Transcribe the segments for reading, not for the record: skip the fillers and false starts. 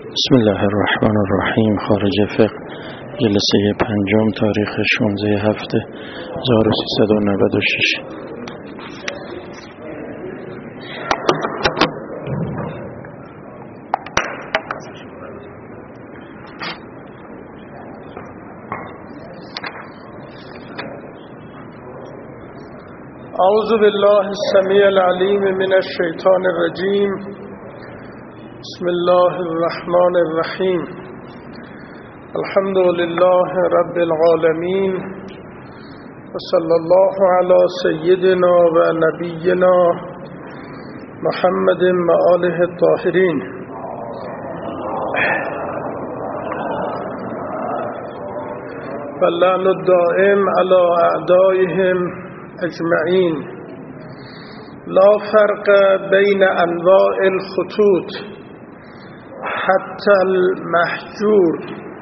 بسم الله الرحمن الرحیم. خارج فقه، جلسه 5 تاریخ 16/7/1396. اعوذ بالله السمیع العلیم من الشیطان الرجیم. بسم الله الرحمن الرحیم. الحمد لله رب العالمین و صلی الله علی سیدنا و نبینا محمد و آله الطاهرین. و لعن الدائم علی اعدائهم اجمعین. لا فرق بین انواع الخطوط حتی المحجور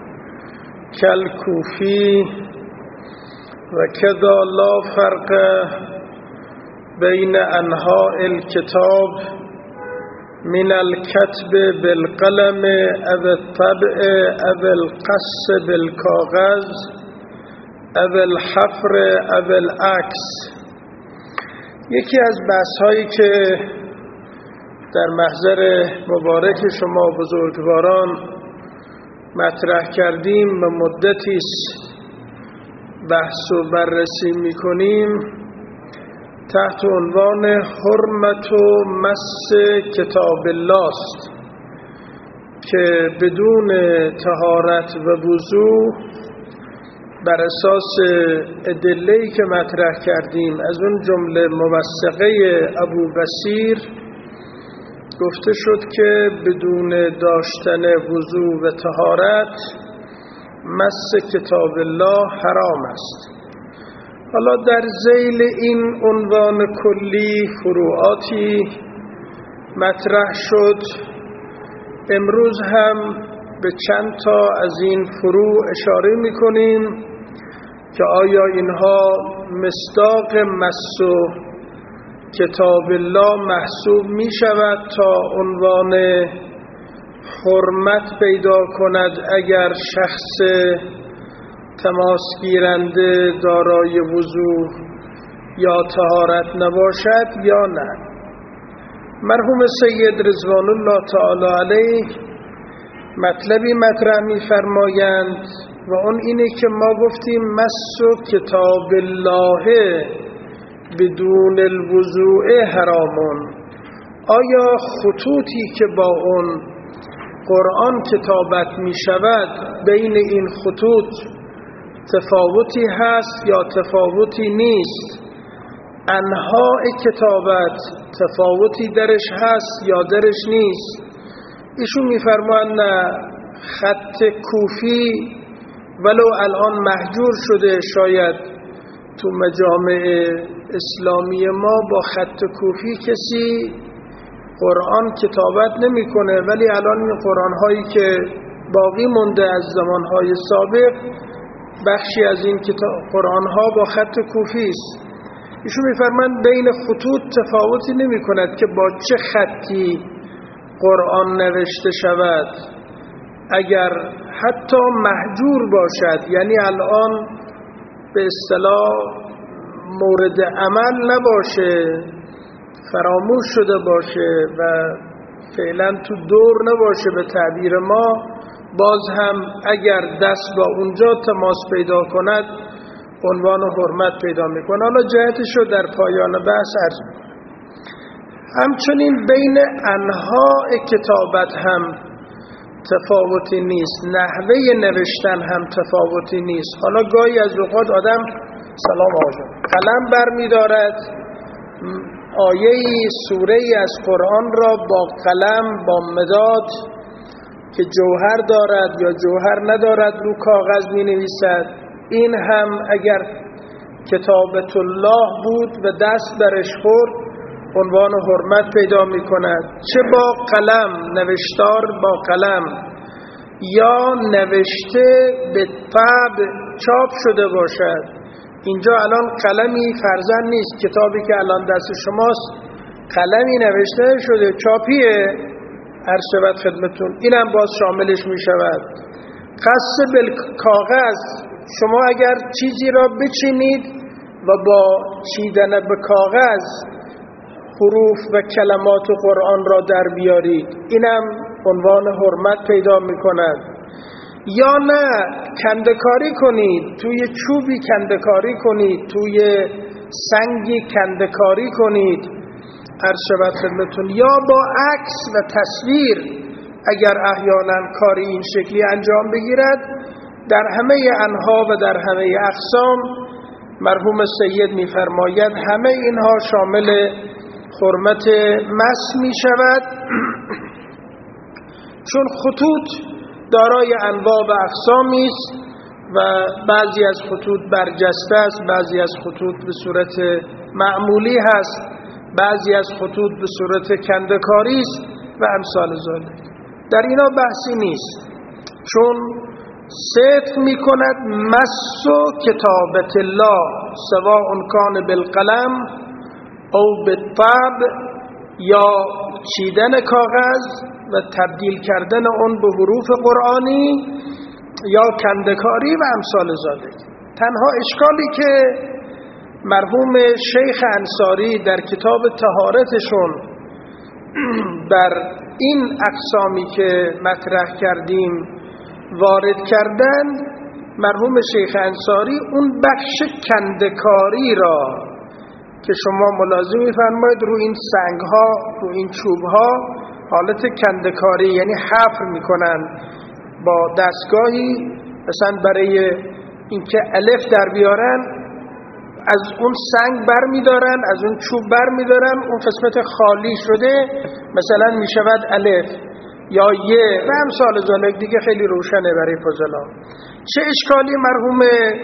کالکوفی و کذا لا فرق بین انواع الکتاب من الكتب بالقلم او الطبع او القص بالکاغذ او الحفر او العکس. یکی از بحث‌هایی که در محضر مبارک شما بزرگواران مطرح کردیم و مدتی است بحث و بررسی می‌کنیم تحت عنوان حرمت و مس کتاب الله است که بدون طهارت و وضو بر اساس ادله‌ای که مطرح کردیم از اون جمله موثقه ابو بصیر گفته شد که بدون داشتن وضو و طهارت مس کتاب الله حرام است. حالا در ذیل این عنوان کلی فروعاتی مطرح شد. امروز هم به چند تا از این فروع اشاره می‌کنیم که آیا اینها مصداق مس کتاب الله محسوب می شود تا عنوان حرمت پیدا کند اگر شخص تماس گیرنده دارای وضو یا طهارت نباشد یا نه. مرحوم سید رضوان الله تعالی علیه مطلبی مطرح می فرمایند و اون اینه که ما گفتیم مس کتاب الله بدون الوضوء حرامون. آیا خطوطی که با اون قرآن کتابت می شود بین این خطوط تفاوتی هست یا تفاوتی نیست؟ انواع کتابت تفاوتی درش هست یا درش نیست؟ ایشون می فرمایند نه، خط کوفی ولو الان محجور شده، شاید تو مجامع اسلامی ما با خط کوفی کسی قرآن کتابت نمیکنه، ولی الان این قرآن هایی که باقی مونده از زمان های سابق بخشی از این قرآن ها با خط کوفی است. ایشون میفرمایند بین خطوط تفاوتی نمی کند که با چه خطی قرآن نوشته شود، اگر حتی محجور باشد، یعنی الان به اصطلاح مورد عمل نباشه، فراموش شده باشه و فعلا تو دور نباشه به تعبیر ما، باز هم اگر دست با اونجا تماس پیدا کند عنوان حرمت پیدا میکنه. حالا جهتشو در پایان بحث عرض میکنم. همچنین بین انواع کتابت هم تفاوتی نیست، نحوه نوشتن هم تفاوتی نیست. حالا گاهی از اوقات آدم سلام آجام قلم بر می دارد، آیه‌ای سوره‌ای از قرآن را با قلم با مداد که جوهر دارد یا جوهر ندارد رو کاغذ می نویسد. این هم اگر کتابت الله بود و دست برش خورد عنوان حرمت پیدا می کند، چه با قلم، نوشتار با قلم یا نوشته به طبع چاپ شده باشد. اینجا الان قلمی فرضاً نیست، کتابی که الان دست شماست قلمی نوشته شده چاپیه، عرض شود خدمتون اینم باز شاملش می شود. قص بالکاغذ، شما اگر چیزی را بچینید و با چیدن به کاغذ حروف و کلمات قرآن را در بیارید، اینم عنوان حرمت پیدا می کند. یا نه کندکاری کنید، توی چوبی کندکاری کنید، توی سنگی کندکاری کنید، عرض شود خدمتون، یا با عکس و تصویر اگر احیانا کاری این شکلی انجام بگیرد. در همه انها و در همه اقسام مرحوم سید می‌فرماید همه اینها شامل حرمت مس می شود، چون خطوط دارای انواع و اقسامی است و بعضی از خطوط برجسته است، بعضی از خطوط به صورت معمولی هست، بعضی از خطوط به صورت کندکاری است و امثال ذلک. در اینا بحثی نیست، چون صدق می کند مس کتابت الله سواء کان بالقلم او بالطبع، یا چیدن کاغذ و تبدیل کردن اون به حروف قرآنی یا کندکاری و امثال ذالک. تنها اشکالی که مرحوم شیخ انصاری در کتاب طهارتشون بر این اقسامی که مطرح کردیم وارد کردن، مرحوم شیخ انصاری اون بخش کندکاری را که شما ملاحظه می‌فرمایید روی این سنگ‌ها، روی این چوب‌ها حالت کندکاری، یعنی حفر می‌کنن با دستگاهی، مثلا برای اینکه الف در بیارن از اون سنگ بر می‌دارن، از اون چوب بر می‌دارن، اون قسمت خالی شده مثلا می‌شود الف یا یه و امثال ذالک. دیگه خیلی روشنه برای فضلا. چه اشکالی مرحوم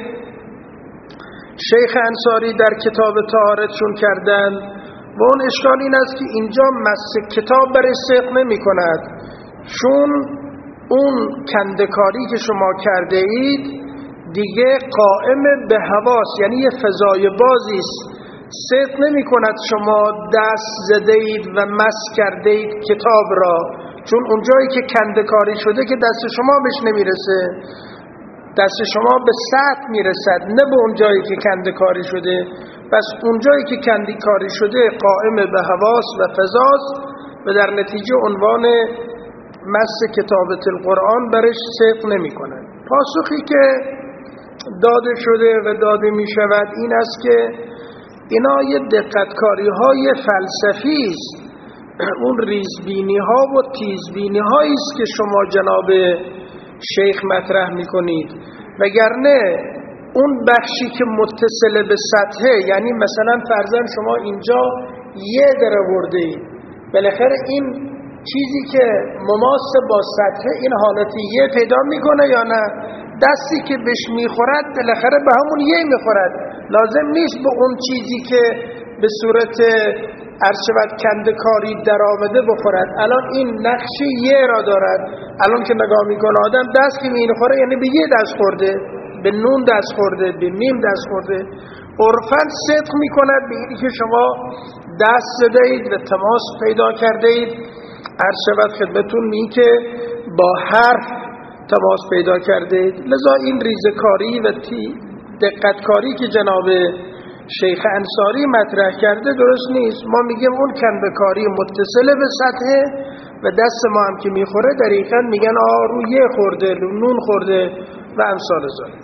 شیخ انصاری در کتاب طهارتشون کردن و اون اشکال این است که اینجا مس کتاب برای صدق نمی کند، چون اون کندکاری که شما کرده اید دیگه قائم به حواس، یعنی یه فضای بازی است، صدق نمی کند شما دست زده اید و مس کرده اید کتاب را، چون اونجایی که کندکاری شده که دست شما بهش نمیرسه، دست شما به سطح میرسد، نه به اون جایی که کندکاری شده. پس اون جایی که کندکاری شده قائم به حواس و فضاست و در نتیجه عنوان مس کتابت القرآن برش صدق نمی کنند. پاسخی که داده شده و داده می شود این است که اینا یه دقتکاری های فلسفی است، اون ریزبینی ها و تیزبینی هایی است که شما جناب شیخ مطرح میکنید، وگرنه اون بخشی که متصل به سطحه، یعنی مثلا فرضاً شما اینجا یه در آورده اید، بالاخره این چیزی که مماس با سطحه این حالت یه پیدا میکنه یا نه؟ دستی که بهش میخورد بالاخره به همون یه میخورد، لازم نیست به اون چیزی که به صورت عرشبت کندکاری در آمده بخورد. الان این نقش یه را دارد، الان که نگاه میکنه آدم دست که میخوره یعنی به یه دست خورده، به نون دست خورده، به میم دست خورده. عرفاً صدق میکند به اینی که شما دست زده اید و تماس پیدا کرده اید، عرشبت خدمتون می که با حرف تماس پیدا کرده اید. لذا این ریزکاری و دقتکاری که جناب شیخ انصاری مطرح کرده درست نیست. ما میگیم اون کندکاری متصل به سطحه و دست ما هم که میخوره دقیقاً میگن رو یه خورده، نون خورده و امثال ذالک.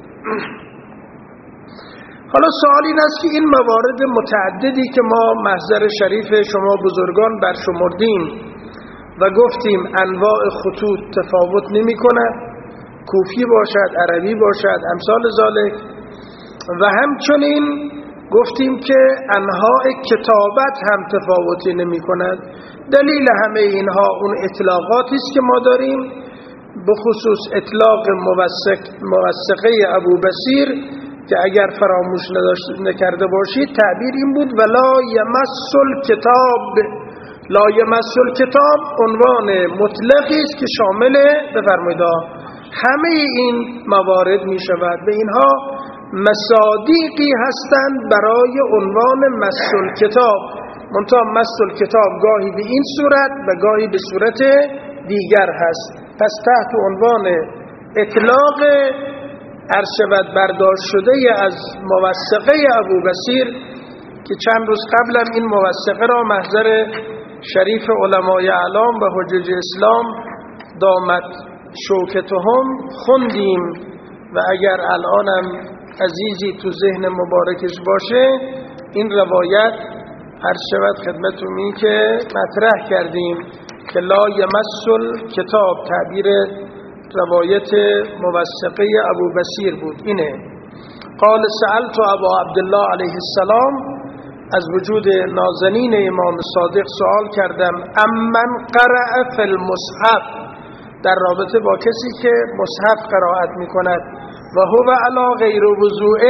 حالا سوال این است که این موارد متعددی که ما محضر شریف شما بزرگان برشمردیم و گفتیم انواع خطوط تفاوت نمی کند، کوفی باشد، عربی باشد، امثال ذالک، و همچنین گفتیم که انواع کتابت هم تفاوتی نمی کند. دلیل همه اینها اون اطلاقاتی است که ما داریم، به خصوص اطلاق موثقه ابو بصیر که اگر فراموش نکرده باشید تعبیر این بود ولا یمس الکتاب. لا یمس الکتاب عنوان مطلقی است که شامل بفرمایید همه این موارد می شود و اینها مصادیقی هستند برای عنوان مس الکتاب. منتها مس الکتاب گاهی به این صورت و گاهی به صورت دیگر هست. پس تحت عنوان اطلاق عرشبت برداشت شده از موثقه ابوبصیر که چند روز قبلم این موثقه را محضر شریف علمای اعلام و حجج اسلام دامت شوکتهم خوندیم و اگر الانم عزیزی تو ذهن مبارکش باشه این روایت عرشبت خدمتون این که مطرح کردیم که لا یمس کتاب، تعبیر روایت موثقه ابوبصیر بود. اینه قال سألت ابا عبدالله علیه السلام، از وجود نازنین امام صادق سوال کردم، امن قرأ فی المصحف، در رابطه با کسی که مصحف قرائت می کند و هو علی غیر وضوء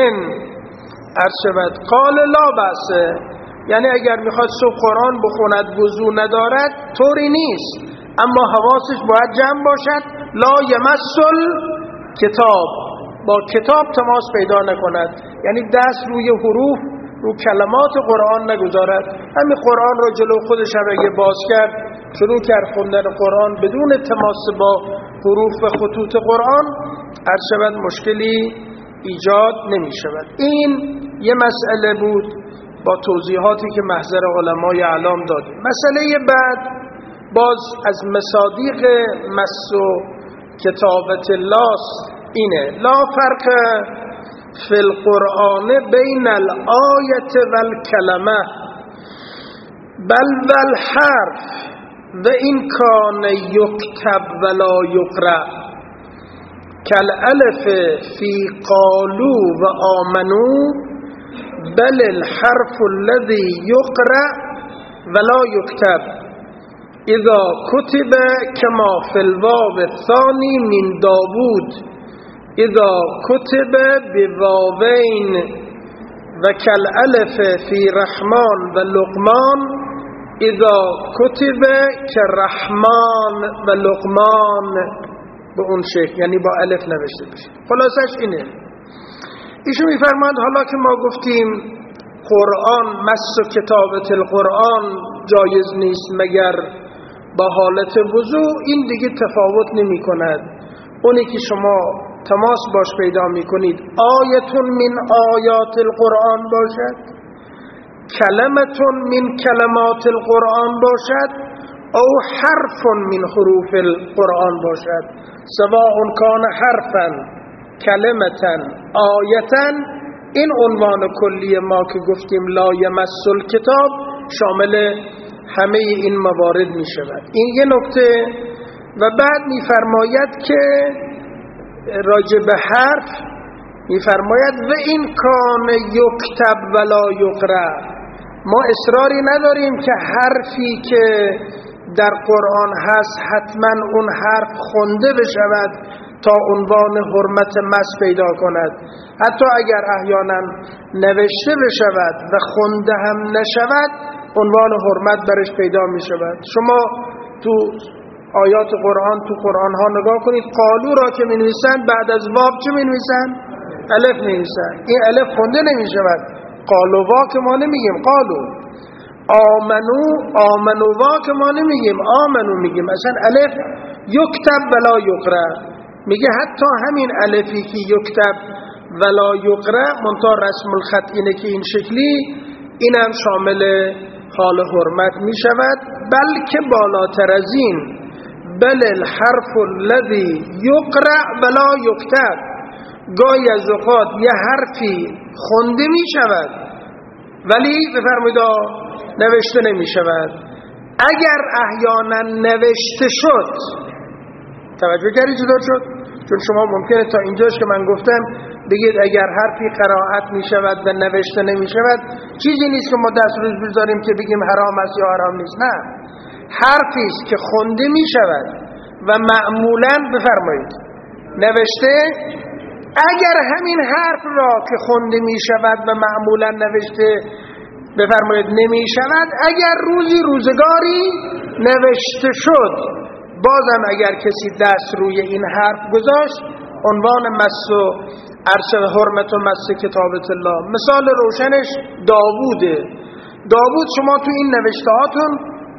عرشبت قال لا بأس، یعنی اگر میخواد صبح قرآن بخوند وضو ندارد طوری نیست، اما حواسش باید جمع باشد. لا یمس کتاب، با کتاب تماس پیدا نکند، یعنی دست روی حروف، رو کلمات قرآن نگذارد. همین قرآن را جلو خودش هم اگه باز کرد شروع کرد خوندن قرآن بدون تماس با حروف و خطوط قرآن، عرشبت مشکلی ایجاد نمی شود. این یه مسئله بود با توضیحاتی که محضر علمای اعلام دادیم. مسئله بعد باز از مصادیق مس و کتابت الله اینه لا فرق فی القرآن بین الآیت و الکلمه بل والحرف و این کان یکتب ولا یقرأ کالالف فی قالوا و آمنوا بل الحرف الذي یقرأ ولا یکتب اذا کتب کما فی الواو الثانی من داوود اذا کتب بواوین و کالالف فی رحمان و لقمان اذا کتب کرحمان و لقمان، به اون شکل، یعنی با الف نوشته بشه. خلاصش اینه. ایشون میفرماند حالا که ما گفتیم قرآن مس و کتابت القرآن جایز نیست مگر با حالت وضو، این دیگه تفاوت نمی کند. اونی که شما تماس باش پیدا می کنید آیتون من آیات القرآن باشد، کلمتون من کلمات القرآن باشد، او حرف من حروف القرآن باشد، سواء کان حرفا کلمتا آیتا. این عنوان کلی ما که گفتیم لا یمس الکتاب شامل همه این موارد می شود. این یه نکته. و بعد می فرماید که راجع به حرف می فرماید و این کان یکتب ولا یقرأ، ما اصراری نداریم که حرفی که در قرآن هست حتما اون حرف خونده بشود تا عنوان حرمت مس پیدا کند. حتی اگر احیانا نوشته بشود و خونده هم نشود عنوان حرمت برش پیدا می شود. شما تو آیات قرآن، تو قرآن ها نگاه کنید، قالو را که می نویسن بعد از واو چه می نویسن؟ الف می نویسن. این الف خونده نمی شود. قالو وا که ما نمیگیم قالو، آمنو وا که ما نمیگیم آمنو میگیم، اصلا الف یکتب ولا یقرأ. میگه حتی همین الفی که یکتب ولا یقرأ منتها رسم الخط اینه که این شکلی، اینم شامل حال حرمت می شود. بلکه بالاتر از این، بل الحرف الذي یقرأ ولا یکتب، گاهی از اوقات یه حرفی خونده می شود ولی بفرمایید نوشته نمی شود. اگر احیانا نوشته شد، توجه کردید جدا شد؟ چون شما ممکنه تا اینجاش که من گفتم بگید اگر حرفی قرائت می شود و نوشته نمی شود چیزی نیست که ما دست روز بذاریم که بگیم حرام است یا حرام نیست. نه، حرفی است که خونده می شود و معمولا بفرمایید نوشته. اگر همین حرف را که خونده می شود و معمولا نوشته بفرمایید نمی شود، اگر روزگاری نوشته شد، بازم اگر کسی دست روی این حرف گذاشت عنوان مس و عرش حرمت و مس کتابت الله. مثال روشنش داووده. داوود شما تو این نوشته هاتون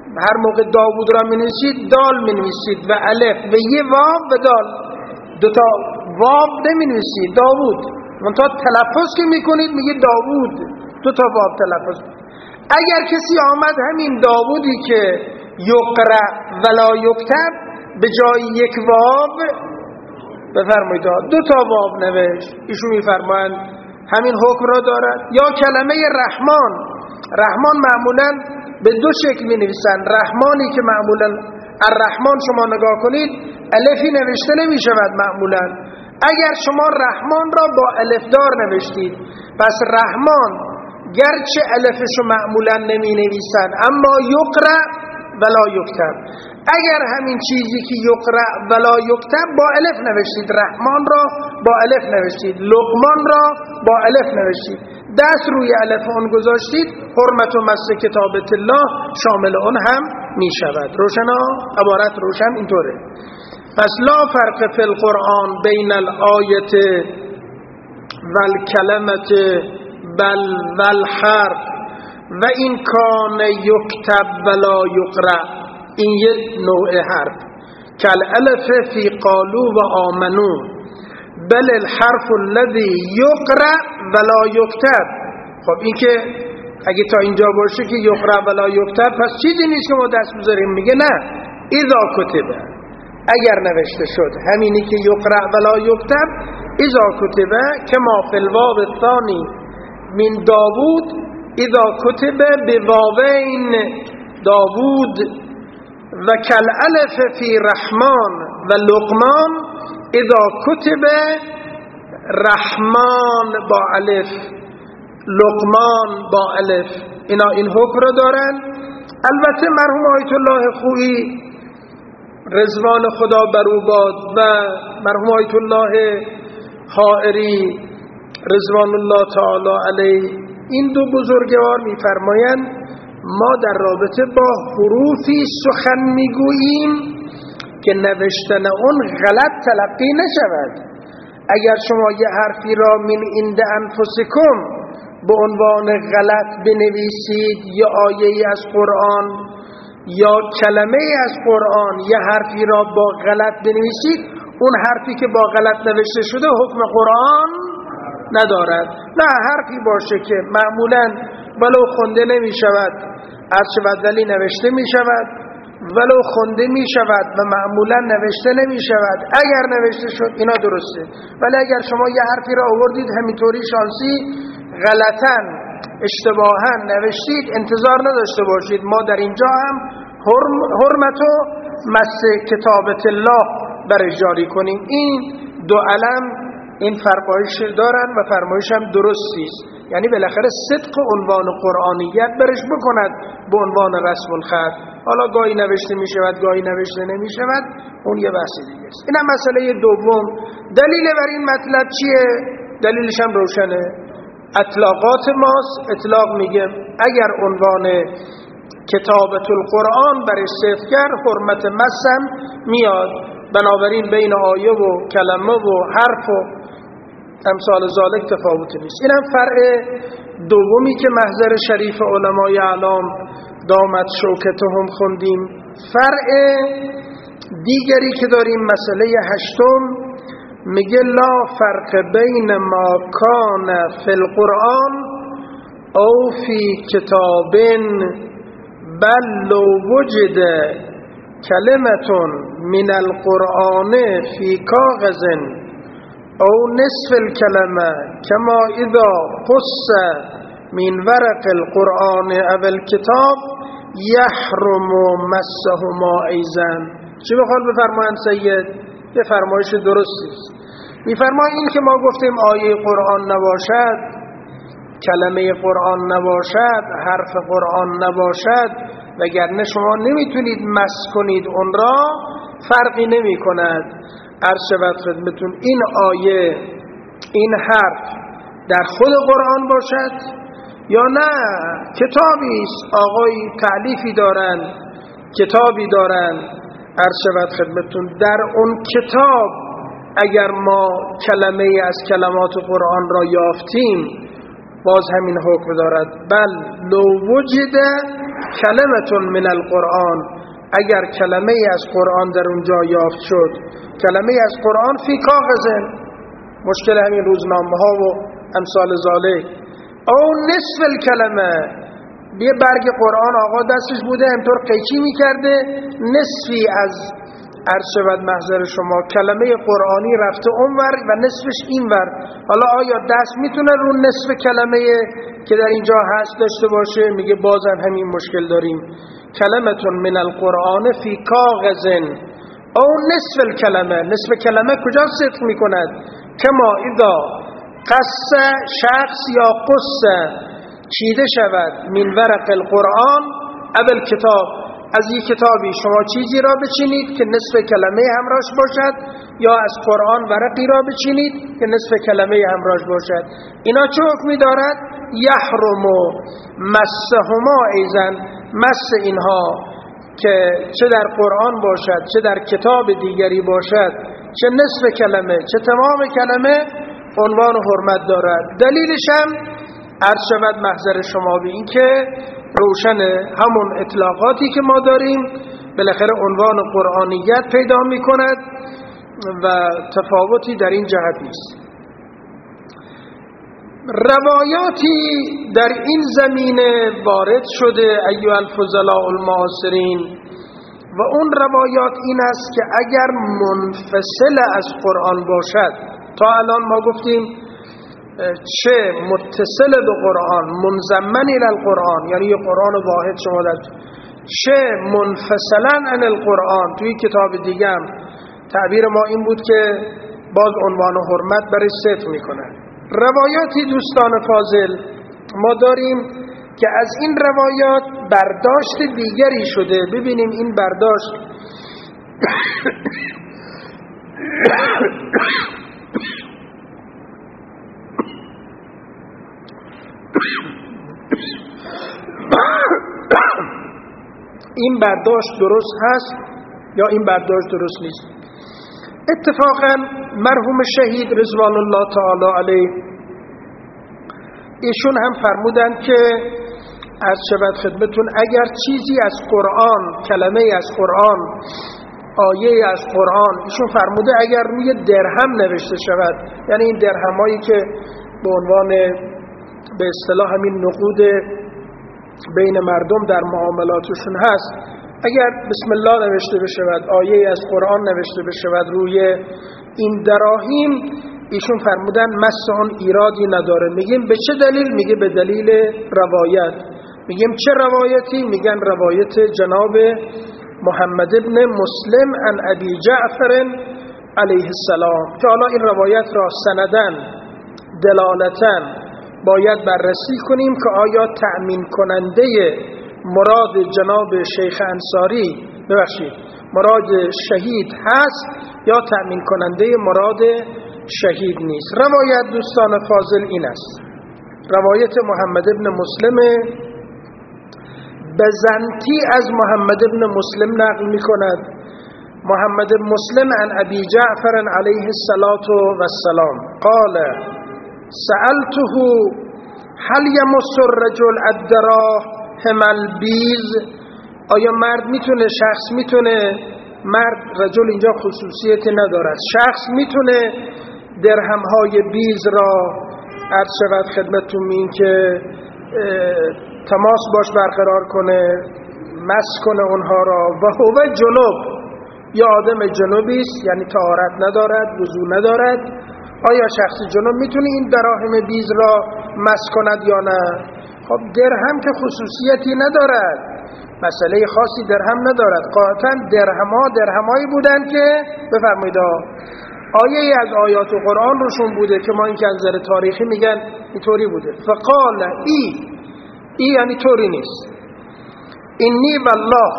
هر موقع داوود را می‌نویسید دال می‌نویسید و الف و یه واو و دال، دوتا واو نمی‌نویسید داوود، منتها تلفظ که میکنید میگه داوود، دوتا واو تلفظ. اگر کسی آمد همین داوودی که یقرأ ولا یکتب به جای یک واو بفرمایید دوتا واو نوشت، ایشون میفرمایند همین حکم را دارد. یا کلمه رحمان، رحمان معمولاً به دو شکل می نویسن. رحمانی که معمولاً الرحمن شما نگاه کنید الفی نوشته نمی شود معمولاً. اگر شما رحمان را با الف دار نوشتید، پس رحمان گرچه الفشو معمولاً نمی نویسن اما یقرأ ولا یکتب. اگر همین چیزی که یقرأ ولا یکتب با الف نوشتید، رحمان را با الف نوشتید، لقمان را با الف نوشتید، دست روی الف اون گذاشتید، حرمت و مس کتابت الله شامل اون هم می شود. روشنا؟ عبارت روشن اینطوره. پس لا فرق فی القرآن بین الآیت والکلمت بل والحرف و این کان یکتب ولا یقرأ، این یک نوع حرف. کل الف فی قالو و آمنو بل الحرف الذي یقرأ ولا یکتب. خب این که اگه تا اینجا باشه که یقرأ ولا یکتب پس چیزی نیست که ما دست بذاریم. میگه نه، اذا کتبه، اگر نوشته شد همینی که یقرأ ولا یکتب، اذا کتبه کما فی الواو الثانی من داوود، اذا کتبه بواوین داوود و کل الف فی رحمان و لقمان، اذا کتبه رحمان با الف، لقمان با الف. اینا این حکم رو دارن. البته مرحوم آیت الله خویی رضوان خدا بر او باد و مرحوم آیت الله حائری رضوان الله تعالی علیه، این دو بزرگوار میفرمایند ما در رابطه با حروفی سخن میگوییم که نوشتن اون غلط تلقی نشود. اگر شما یه حرفی را من عند انفسکم به عنوان غلط بنویسید، یا آیه‌ای از قرآن یا کلمه از قرآن، یه حرفی را با غلط بنویسید، اون حرفی که با غلط نوشته شده حکم قرآن ندارد. نه، حرفی باشه که معمولاً ولو خونده نمی شود از شود ولی نوشته می شود، ولو خونده می شود و معمولاً نوشته نمی شود، اگر نوشته شد اینا درسته. ولی اگر شما یه حرفی را آوردید همینطوری شانسی غلطاً اشتباهاً نوشتید، انتظار نداشته باشید ما در اینجا هم حرمت و مس کتابت الله برای جاری کنیم. این دو علم این فرمایش دارن و فرمایش هم درستیست، یعنی بالاخره صدق عنوان قرآنیت برش بکند به عنوان رسم الخط. حالا گاهی نوشته می شود گاهی نوشته نمی شود، اون یه بحث دیگه است. این هم مسئله دوم. دلیل بر این مطلب چیه؟ دلیلش هم روشنه، اطلاقات ماست. اطلاق میگه اگر عنوان کتابت القرآن برش صرف کرد حرمت مسم میاد، بنابراین بین آیه و کلمه و حرف و امثال ذالک تفاوت نیست. این هم فرع دومی که محضر شریف علمای اعلام دامت شوکتهم خوندیم. فرع دیگری که داریم مسئله هشتم میگه لا فرق بین ما کان فی القرآن او فی کتاب بل لو وجد کلمة من القرآن فی کاغذ او نصف الكلمة كما اذا قص من ورق القرآن او الكتاب يحرم مسهما ایضا. چی بخواد بفرمایند سید؟ یه فرمایش درستیست. میفرماید این که ما گفتیم آیه قرآن نباشد، کلمه قرآن نباشد، حرف قرآن نباشد، وگرنه شما نمیتونید مس کنید اون را، فرقی نمی کند. عرض شود خدمتون این آیه این حرف در خود قرآن باشد یا نه کتابی است، آقای تألیفی دارن، کتابی دارن، عرض شود خدمتون در اون کتاب اگر ما کلمه از کلمات قرآن را یافتیم باز همین حکم دارد. بل لو وجد کلمة من القرآن، اگر کلمه از قرآن در اونجا یافت شد، کلمه از قرآن فی کاغذ، مشکل همین روزنامه ها و امثال ذالک، او نصف الکلمه، یه برگ قرآن آقا دستش بوده اینطور قیچی میکرده، نصفی از عرض شود محضر شما کلمه قرآنی رفته اونور و نصفش اینور، حالا آیا دست میتونه رو نصف کلمه که در اینجا هست داشته باشه؟ میگه بازم همین مشکل داریم. کلمتون من القرآن فی کاغذ او نصف الکلمه، نصف کلمه کجا صدق میکند؟ کما اذا قص شخص یا قص چیده شود من ورق القرآن اول کتاب، از یک کتابی شما چیزی را بچینید که نصف کلمه همراهش باشد، یا از قرآن ورقی را بچینید که نصف کلمه همراهش باشد. اینا چه حکمی دارد؟ یحرم مسهما ایزن، مس اینها که چه در قرآن باشد چه در کتاب دیگری باشد، چه نصف کلمه چه تمام کلمه، عنوان حرمت دارد. دلیلش هم عرض شود محضر شما به این که روشن همون اطلاقاتی که ما داریم بالاخره عنوان قرآنیت پیدا می کند و تفاوتی در این جهت نیست. روایاتی در این زمینه وارد شده ایها الفضلاء المعاصرین، و اون روایات این است که اگر منفصل از قرآن باشد، تا الان ما گفتیم چه متصل به قرآن منضمن الی القرآن، یعنی یه قرآن واحد شما در، چه منفصلا عن القرآن، توی کتاب دیگه هم تعبیر ما این بود که باز عنوان حرمت برای صدق میکنه. روایاتی دوستان فاضل ما داریم که از این روایات برداشت دیگری شده. ببینیم این برداشت این برداشت درست هست یا این برداشت درست نیست. اتفاقا مرحوم شهید رضوان الله تعالی علیه ایشون هم فرمودند که عرض شود خدمتون اگر چیزی از قرآن، کلمه از قرآن، آیه از قرآن، ایشون فرموده اگر روی درهم نوشته شود، یعنی این درهمایی که به عنوان به اصطلاح همین نقود بین مردم در معاملاتشون هست، اگر بسم الله نوشته بشود، آیه از قرآن نوشته بشود روی این دراهم، ایشون فرمودن مس اون ایرادی نداره. میگیم به چه دلیل؟ میگه به دلیل روایت. میگیم چه روایتی؟ میگن روایت جناب محمد ابن مسلم عن ابی جعفر علیه السلام، که حالا این روایت را سندن دلالتن باید بررسی کنیم که آیا تأمین کننده مراد جناب شیخ انصاری، ببخشید مراد شهید هست یا تأمین کننده مراد شهید نیست. روایت دوستان فاضل این است، روایت محمد ابن مسلم بزنتی از محمد ابن مسلم نقل می کند. محمد ابن مسلم عن ابی جعفر علیه السلام قال سألته هل يمس الرجل الدراهم البیز، آیا مرد میتونه، شخص میتونه، مرد رجل اینجا خصوصیتی ندارد، شخص میتونه درهم های بیز را عرض شود خدمتتون این که تماس باش برقرار کنه، مس کنه اونها را، و هو جنوب، یا آدم جنوبی است یعنی طهارت ندارد، وضو ندارد، آیا شخص جنوب میتونه این دراهم بیز را مس کند یا نه؟ خب درهم که خصوصیتی ندارد، مسئله خاصی درهم ندارد، قاطعا درهمایی بودن که بفرمایید آیه از آیات قرآن روشون بوده که ما این که از نظر تاریخی میگن اینطوری بوده. فقال ای یعنی طوری نیست، اینی والله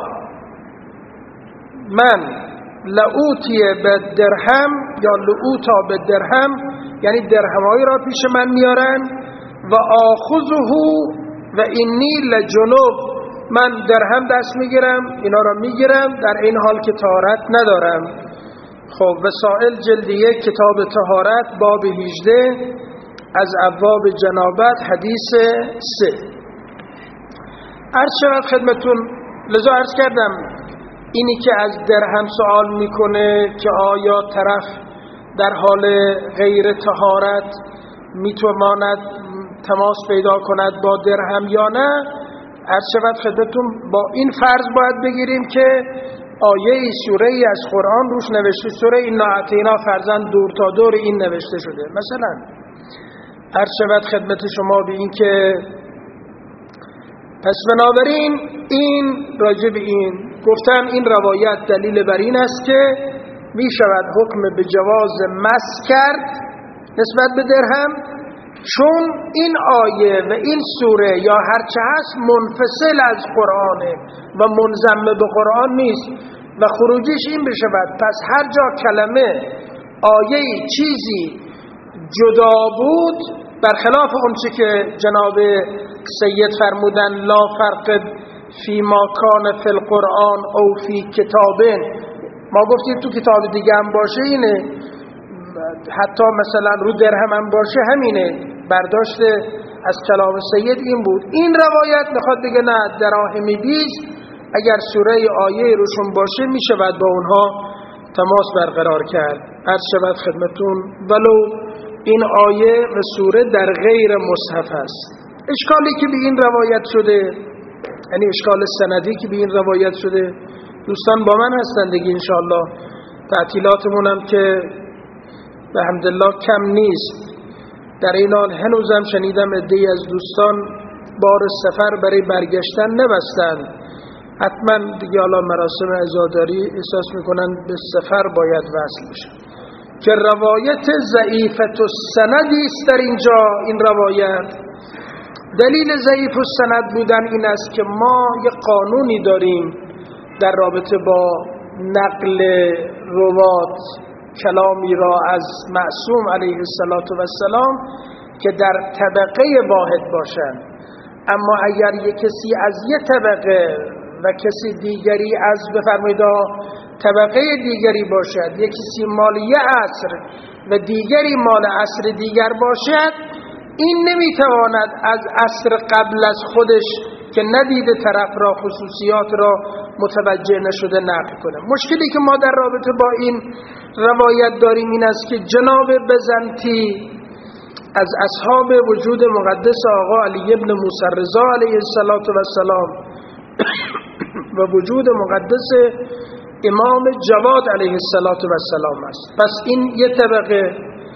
من لعوتی به درهم یا لعوتا به درهم، یعنی درهمایی را پیش من میارن، و آخذه و اینی لجنوب، من درهم دست میگیرم، اینا را میگیرم در این حال که طهارت ندارم. خب وسائل جلد 1 کتاب طهارت باب 18 از ابواب جنابت حدیث 3. عرض شود خدمتون، لذا عرض کردم اینی که از درهم سوال میکنه که آیا طرف در حال غیر طهارت میتواند تماس پیدا کند با درهم یا نه، عرض شود خدمتون با این فرض باید بگیریم که آیه سوره ای از قرآن روش نوشته، سوره اینا اعطینا فرضاً دور تا دور این نوشته شده. مثلا عرض شود خدمت شما به این که پس بنابراین این راجب این گفتن این روایت دلیل بر این است که می شود حکم به جواز مس کرد نسبت به درهم، چون این آیه و این سوره یا هرچه هست منفصل از قرآنه و منضم به قرآن نیست و خروجیش این بشود پس هر جا کلمه آیه چیزی جدا بود، برخلاف اونچه که جناب سید فرمودن لا فرق فی ما کان فی القرآن او فی کتابن، ما گفتیم تو کتاب دیگه هم باشه اینه، حتی مثلا رو درهم هم باشه همینه، برداشت از کلام سید این بود. این روایت میخواد بگه نه دراهمی بیز اگر سوره آیه روشون باشه میشود با اونها تماس برقرار کرد. عرض شود خدمتون ولو این آیه و سوره در غیر مصحف است. اشکالی که به این روایت شده، یعنی اشکال سندی که به این روایت شده، دوستان با من هستن دیگه انشاءالله، تعطیلاتمون هم که به حمدالله کم نیست، در این حال هنوزم شنیدم عده‌ای از دوستان بار سفر برای برگشتن نبستن، حتما دیگه حالا مراسم عزاداری احساس میکنن به سفر باید وصل بشه که روایت ضعیفت السندی است. در اینجا این روایت دلیل ضعیف السند بودن این است که ما یه قانونی داریم در رابطه با نقل روات کلامی را از معصوم علیه السلام که در طبقه واحد باشند، اما اگر یک کسی از یه طبقه و کسی دیگری از بفرمایید طبقه دیگری باشد، یک کسی مال یه عصر و دیگری مال عصر دیگر باشد، این نمیتواند از عصر قبل از خودش که ندیده طرف را خصوصیات را متوجه نشده نقل کنه. مشکلی که ما در رابطه با این روایت داریم این است که جناب بزنطی از اصحاب وجود مقدس آقا علی ابن موسی رضا علیه السلام و وجود مقدس امام جواد علیه السلام است. پس این یه طبقه.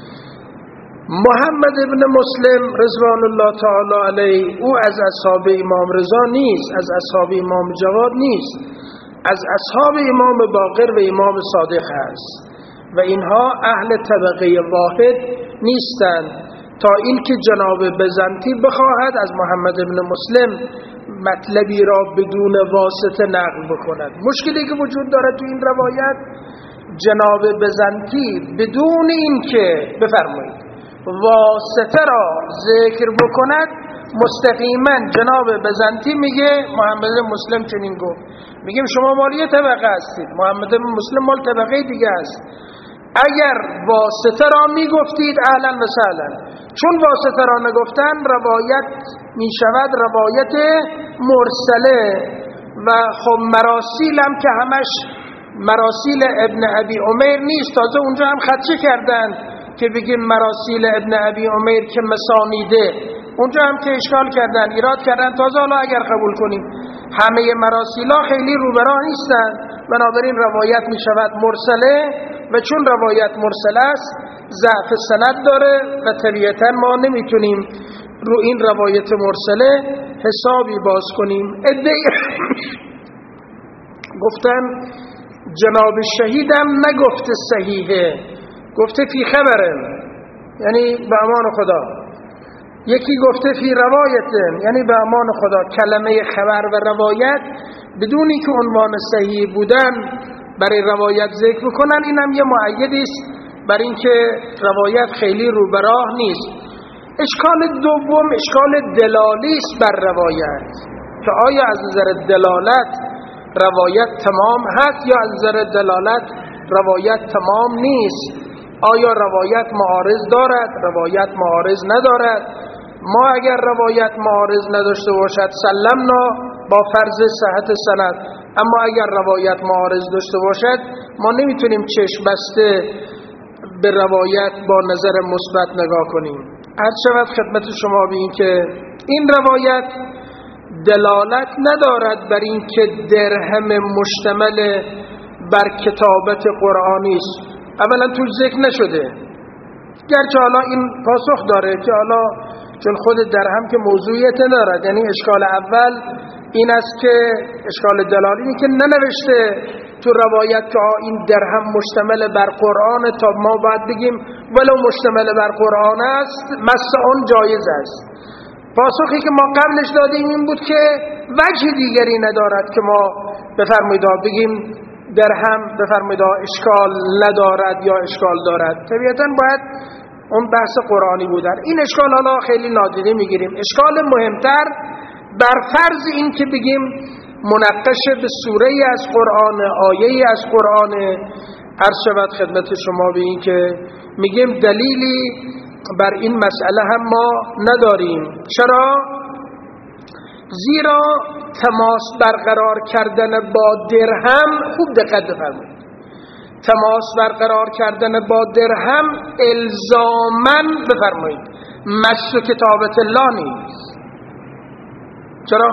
محمد ابن مسلم رضوان الله تعالی علیه او از اصحاب امام رضا نیست، از اصحاب امام جواد نیست، از اصحاب امام باقر و امام صادق است و اینها اهل طبقه واحد نیستند تا اینکه جناب بزنطی بخواهد از محمد ابن مسلم مطلبی را بدون واسطه نقل بکند. مشکلی که وجود داره تو این روایت، جناب بزنطی بدون اینکه بفرمایید واسطه را ذکر بکند مستقیما جناب بزنطی میگه محمد مسلم چنین گفت، میگیم شما مال یه طبقه هستید، محمد مسلم مال طبقه دیگه است، اگر واسطه را میگفتید اهلا و سهلا، چون واسطه را نگفتن روایت میشود روایت مرسله و خب مراسیل هم که همش مراسیل ابن ابی عمیر نیست، تازه اونجا هم خدشه کردن که بگیم مراسیل ابن ابی عمیر که مسانیده، اونجا هم که اشکال کردن ایراد کردن، تازه حالا اگر قبول کنیم همه مراسیلا خیلی روبراه نیستن، بنابراین روایت می شود مرسله و چون روایت مرسله است ضعف سند داره و طبیعتا ما نمیتونیم رو این روایت مرسله حسابی باز کنیم. گفتن جناب شهیدم نگفته صحیحه، گفته فی خبره، یعنی به امان خدا، یکی گفته فی روایت، یعنی به امان خدا. کلمه خبر و روایت بدونی که عنوان صحیح بودن برای روایت ذکر بکنن، اینم یه مؤیدی است بر اینکه روایت خیلی رو به راه نیست. اشکال دوم اشکال دلالی است بر روایت، که آیا از نظر دلالت روایت تمام هست یا از نظر دلالت روایت تمام نیست، آیا روایت معارض دارد، روایت معارض ندارد. ما اگر روایت معارض نداشته باشد سلمنا با فرض صحت سند. اما اگر روایت معارض داشته باشد ما نمیتونیم چشم بسته به روایت با نظر مثبت نگاه کنیم. عرض شود خدمت شما به این که این روایت دلالت ندارد بر این که درهم مشتمل بر کتابت قرآنی است. اولا تو ذکر نشده، گرچه حالا این پاسخ داره که حالا چون خود درهم که موضوعیت ندارد، یعنی اشکال اول این است که اشکال دلالی اینه که ننوشته تو روایت که این درهم مشتمل بر قرآن تا ما باید بگیم ولو مشتمل بر قرآن است مس آن جایز است. پاسخی که ما قبلش دادیم این بود که وجه دیگری ندارد که ما بفرمایید بگیم درهم بفرمایید اشکال ندارد یا اشکال دارد. طبیعتاً باید اون بحث قرآنی بودن. این اشکال حالا خیلی نادیده میگیریم. اشکال مهمتر بر فرض این که بگیم منقشه به سوره از قرآن، آیه از قرآن، عرض شود خدمت شما به این که میگیم دلیلی بر این مسئله هم ما نداریم. چرا؟ زیرا تماس برقرار کردن با درهم، خوب دقت بفرمایید، تماس برقرار کردن با درهم الزاماً بفرمایید مس کتابت الله نیست. چرا؟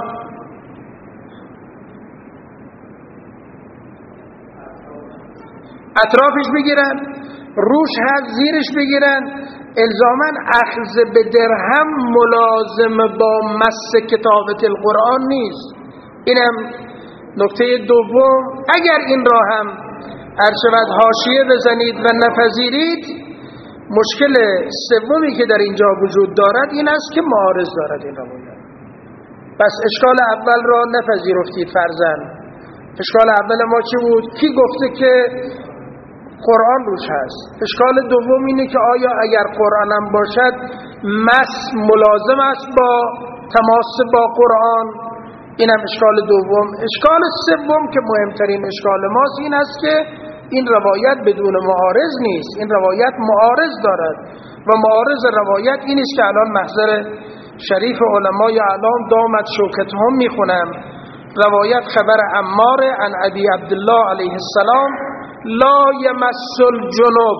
اطرافش بگیرن، روش هست، زیرش بگیرن، الزاماً اخذ به درهم ملازم با مس کتابت القرآن نیست. اینم نکته دوم. اگر این را هم ارشد حاشیه بزنید و نپذیرید، مشکل سومی که در اینجا وجود دارد این است که معارض دارد این روایت. پس اشکال اول را نپذیرفتید فرضاً. اشکال اول ما چی بود؟ کی گفته که قرآن روش هست؟ اشکال دوم اینه که آیا اگر قرآن هم باشد مس ملازم است با تماس با قرآن؟ اینم اشکال دوم. اشکال سوم که مهمترین اشکال ماست این است که این روایت بدون معارض نیست. این روایت معارض دارد و معارض روایت این است که الان محضر شریف علمای اعلام دامت شوکتهم میخونم. روایت خبر عمار عن ابی عبدالله علیه السلام لا یمس الجنوب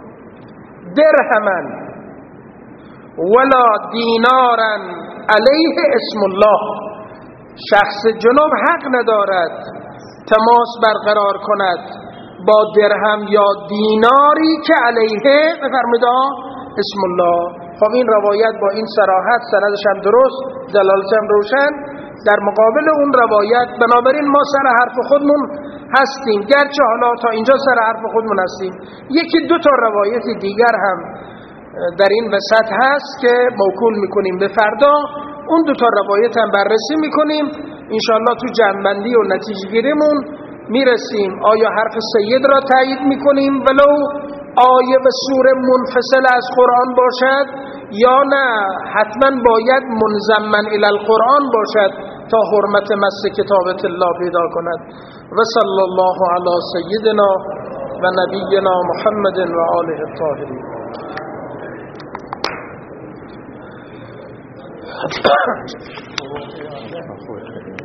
درهما ولا دینارا علیه اسم الله. شخص جنوب حق ندارد تماس برقرار کند با درهم یا دیناری که علیه بفرمایید اسم الله. خب این روایت با این صراحت سندش هم درست، دلالتش هم روشن در مقابل اون روایت. بنابراین ما سر حرف خودمون هستیم، گرچه حالا تا اینجا سر حرف خودمون هستیم. یکی دو تا روایت دیگر هم در این وسط هست که موکول میکنیم به فردا. اون دو تا روایت هم بررسی میکنیم انشاءالله. تو جمع‌بندی و نتیجه گیریمون میرسیم. آیا حرف سید را تایید میکنیم ولو آیه و سوره منفصل از قرآن باشد، یا نه حتما باید منضمن الی القرآن باشد تا حرمت مس کتابت الله پیدا کند. و صلی الله علی سیدنا و نبینا محمد و آله الطاهرین.